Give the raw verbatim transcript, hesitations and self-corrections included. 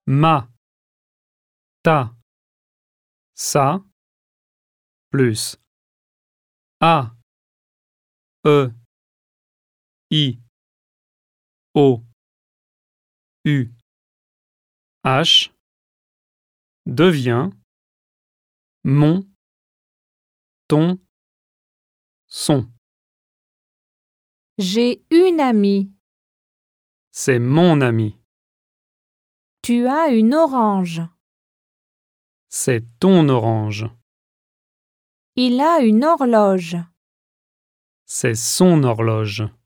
ma, ta, sa, plus a, e, i, o, u, h devient mon, ton, son. J'ai une amie. C'est mon ami. Tu as une orange. C'est ton orange. Il a une horloge. C'est son horloge.